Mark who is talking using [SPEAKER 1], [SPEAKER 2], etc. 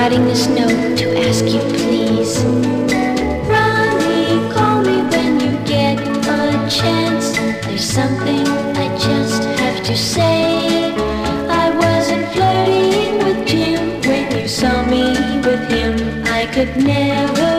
[SPEAKER 1] writing this note to ask you please. Ronnie, call me when you get a chance. There's something I just have to say. I wasn't flirting with Jim when you saw me with him. I could never